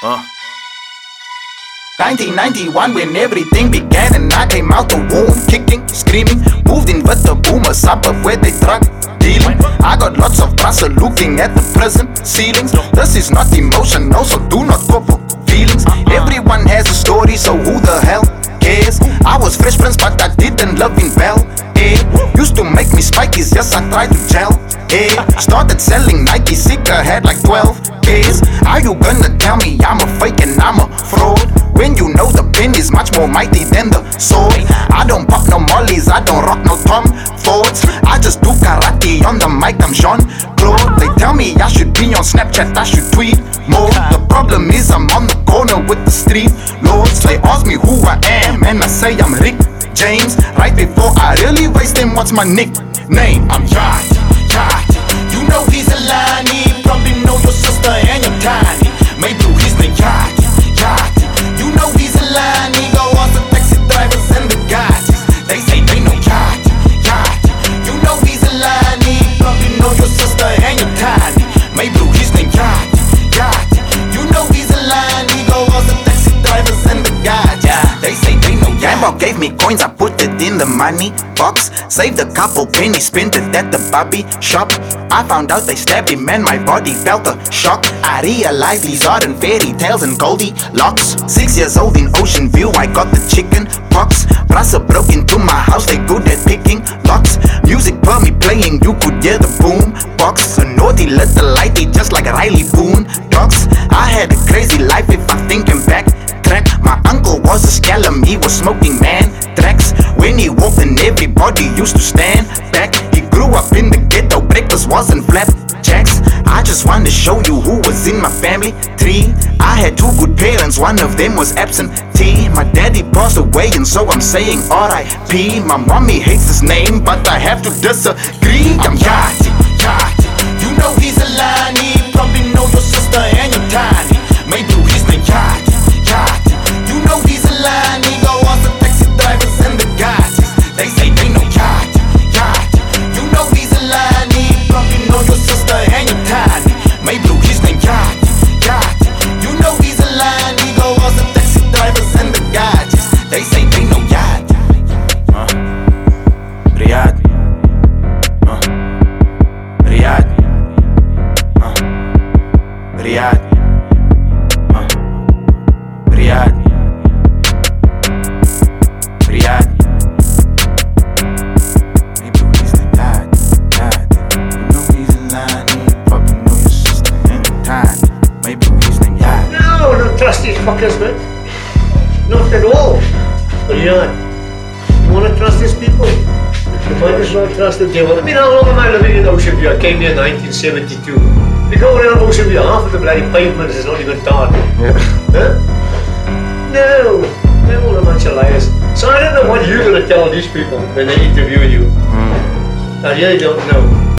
Uh. 1991 when everything began and I came out the womb, kicking, screaming, moved in with the boomer suburb where they drug dealing. I got lots of pressure looking at the prison ceilings. This is not emotional, so do not go for feelings. Everyone has a story, so who the hell cares? I was fresh prince, but I didn't live in Bel Air. Used to make me spikies, yes I tried to gel. Started selling Nike, Sika had like 12 pairs. Are you gonna tell me I'm a fake and I'm a fraud? When you know the pen is much more mighty than the sword. I don't pop no mollies, I don't rock no Tom Fords. I just do karate on the mic, I'm Jean-Claude. They tell me I should be on Snapchat, I should tweet more. The problem is I'm on the corner with the street lords. They ask me who I am and I say I'm Rick James. Right before I really waste them, what's my nickname? I'm Yachty, Yachty. You know he's a Lani, probably know your sister and your tiny. Maybe he's the Yachty, Yachty. You know he's a Lani, go on the taxi drivers and the guys. They say they know Yachty, Yachty. You know he's a Lani, probably know your sister and your tiny. Maybe he's the Yachty, Yachty. You know he's a Lani, go on the taxi drivers and the guys. They say they know Yachty. Gambo gave me coins, I put it in the money box. Saved a couple pennies, spent it at the Bobby shop. I found out they stabbed him and my body felt a shock. I realized these are in fairy tales and Goldilocks. 6 years old in Ocean View, I got the chicken pox. Brasa broke into my house, they good at picking locks. Music per me playing, you could hear the boom box. A naughty little lighty, just like Riley Boone dogs. I had a crazy life if I'm thinking back. Crack. My uncle was a scallum, he was smoking man tracks. When he walked in, everybody used to stand back. He grew up in the ghetto, breakfast wasn't flapjacks. I just wanted to show you who was in my family tree. I had 2 good parents, one of them was absentee. My daddy passed away and so I'm saying R.I.P. My mommy hates his name, but I have to disagree. I'm Yachty, Yachty. You know he's a Lani, probably know your sister and your tiny. Maybe he's the Yachty, Yachty. You know he's a Lani, go on the taxi drivers and the guys. They say they know Yachty, Yachty. You know he's a Lani, probably know your sister and your tiny. Maybe he's the Yachty, Yachty. You know he's a Lani, go on the taxi drivers and the guys. They say they know Yachty. Riyadh, Riyadh, Riyadh, Riyadh, Riyadh. Maybe he's the dad. You know he's a Lani, probably know your sister and your tiny. Maybe he's the dad. No, don't trust these fuckers, man. Not at all. But yeah, you wanna trust these people? You might as well trust the devil. I mean, how long am I living in Ocean View? I came here in 1972. You go around Ocean View, half of the bloody pavement is not even tarred. Yeah. Huh? No, they're all a bunch of liars. So I don't know what you're gonna tell these people when they interview you. I really don't know.